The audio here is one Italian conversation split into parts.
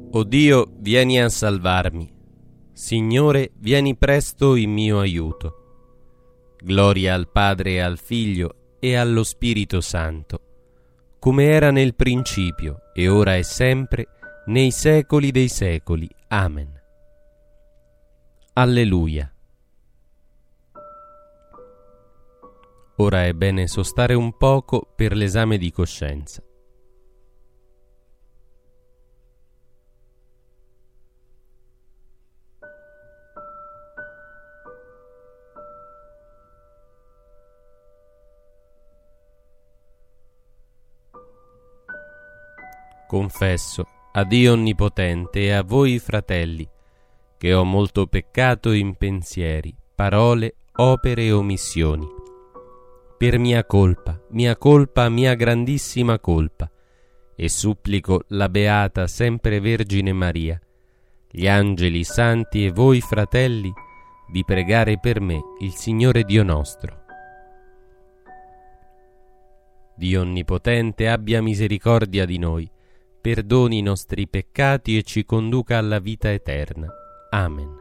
O Dio, vieni a salvarmi. Signore, vieni presto in mio aiuto. Gloria al Padre e al Figlio e allo Spirito Santo, come era nel principio, e ora e sempre, nei secoli dei secoli. Amen. Alleluia. Ora è bene sostare un poco per l'esame di coscienza. Confesso a Dio Onnipotente e a voi, fratelli, che ho molto peccato in pensieri, parole, opere e omissioni. Per mia colpa, mia grandissima colpa, e supplico la Beata Sempre Vergine Maria, gli angeli santi e voi, fratelli, di pregare per me il Signore Dio nostro. Dio Onnipotente abbia misericordia di noi, perdoni i nostri peccati e ci conduca alla vita eterna. Amen.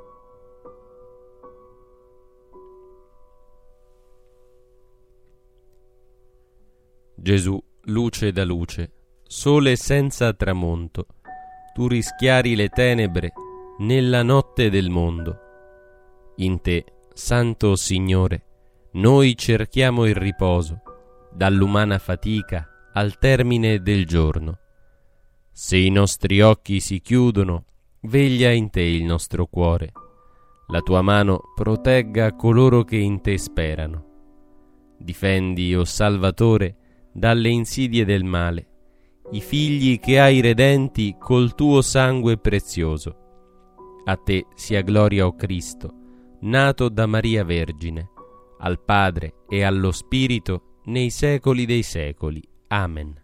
Gesù, luce da luce, sole senza tramonto, tu rischiari le tenebre nella notte del mondo. In te, Santo Signore, noi cerchiamo il riposo, dall'umana fatica al termine del giorno. Se i nostri occhi si chiudono, veglia in te il nostro cuore. La tua mano protegga coloro che in te sperano. Difendi, o Salvatore, dalle insidie del male, i figli che hai redenti col tuo sangue prezioso. A te sia gloria, o Cristo, nato da Maria Vergine, al Padre e allo Spirito, nei secoli dei secoli. Amen.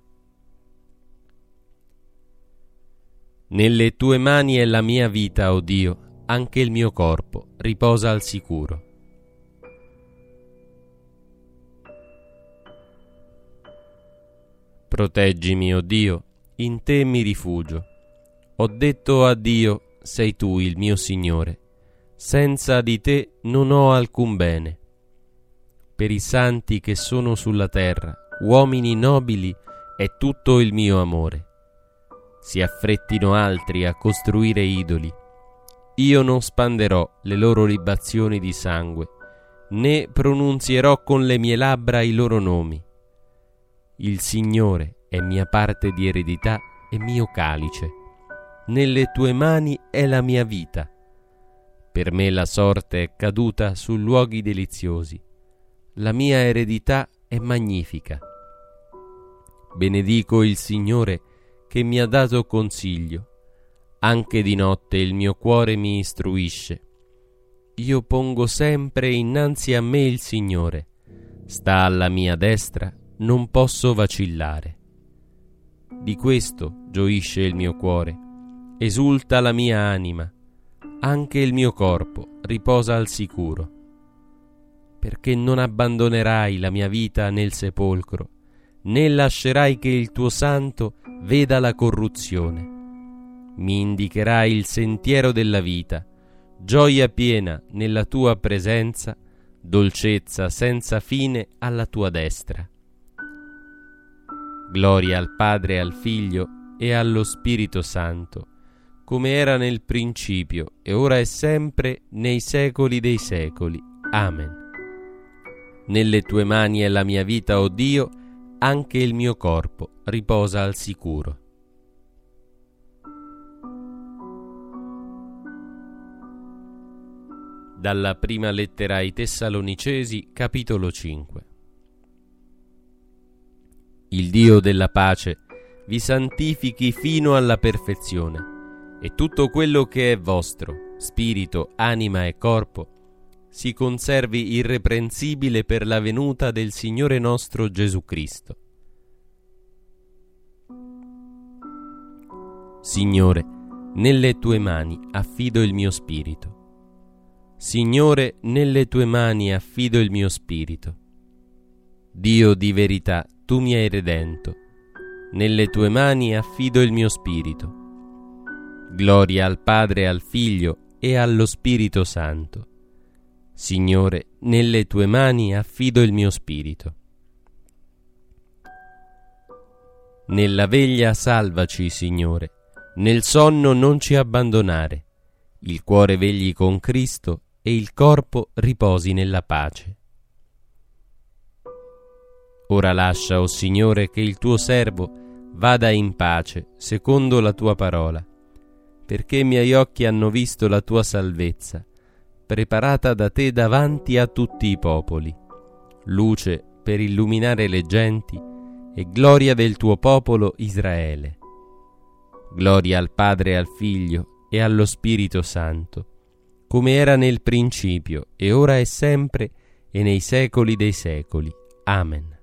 Nelle tue mani è la mia vita, o Dio, anche il mio corpo riposa al sicuro. Proteggimi, o Dio, in te mi rifugio. Ho detto a Dio, sei tu il mio Signore. Senza di te non ho alcun bene. Per i santi che sono sulla terra, uomini nobili, è tutto il mio amore. Si affrettino altri a costruire idoli. Io non spanderò le loro libazioni di sangue, né pronunzierò con le mie labbra i loro nomi. Il Signore è mia parte di eredità e mio calice. Nelle tue mani è la mia vita. Per me la sorte è caduta su luoghi deliziosi. La mia eredità è magnifica. Benedico il Signore che mi ha dato consiglio. Anche di notte il mio cuore mi istruisce. Io pongo sempre innanzi a me il Signore. Sta alla mia destra, non posso vacillare. Di questo gioisce il mio cuore, esulta la mia anima, anche il mio corpo riposa al sicuro. Perché non abbandonerai la mia vita nel sepolcro, né lascerai che il tuo santo veda la corruzione. Mi indicherai il sentiero della vita, gioia piena nella tua presenza, dolcezza senza fine alla tua destra. Gloria al Padre e al Figlio e allo Spirito Santo, come era nel principio, e ora e sempre, nei secoli dei secoli. Amen. Nelle tue mani è la mia vita, o Dio, anche il mio corpo riposa al sicuro. Dalla prima lettera ai Tessalonicesi, capitolo 5. Il Dio della pace vi santifichi fino alla perfezione, e tutto quello che è vostro, spirito, anima e corpo, si conservi irreprensibile per la venuta del Signore nostro Gesù Cristo. Signore, nelle tue mani affido il mio spirito. Signore, nelle tue mani affido il mio spirito. Dio di verità, tu mi hai redento. Nelle tue mani affido il mio spirito. Gloria al Padre, al Figlio e allo Spirito Santo. Signore, nelle tue mani affido il mio spirito. Nella veglia salvaci, Signore, nel sonno non ci abbandonare. Il cuore vegli con Cristo e il corpo riposi nella pace. Ora lascia, o Signore, che il tuo servo vada in pace, secondo la tua parola, perché i miei occhi hanno visto la tua salvezza, preparata da te davanti a tutti i popoli, luce per illuminare le genti e gloria del tuo popolo Israele. Gloria al Padre e al Figlio e allo Spirito Santo, come era nel principio, e ora e sempre, e nei secoli dei secoli. Amen.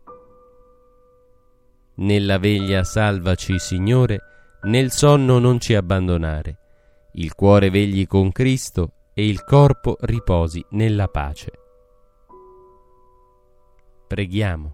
Nella veglia salvaci, Signore, nel sonno non ci abbandonare. Il cuore vegli con Cristo e il corpo riposi nella pace. Preghiamo.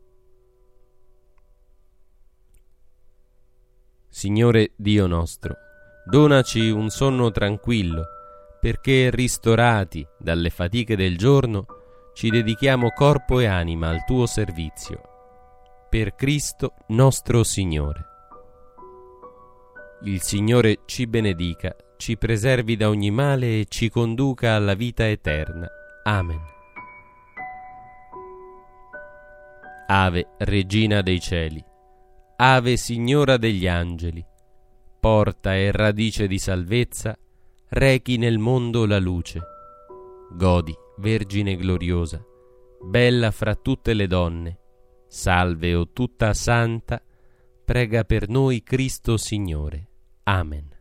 Signore Dio nostro, donaci un sonno tranquillo, perché ristorati dalle fatiche del giorno ci dedichiamo corpo e anima al tuo servizio. Per Cristo nostro Signore. Il Signore ci benedica, ci preservi da ogni male e ci conduca alla vita eterna. Amen. Ave, Regina dei cieli, Ave, Signora degli angeli, porta e radice di salvezza, rechi nel mondo la luce. Godi, Vergine gloriosa, bella fra tutte le donne, salve, o tutta santa, prega per noi Cristo Signore. Amen.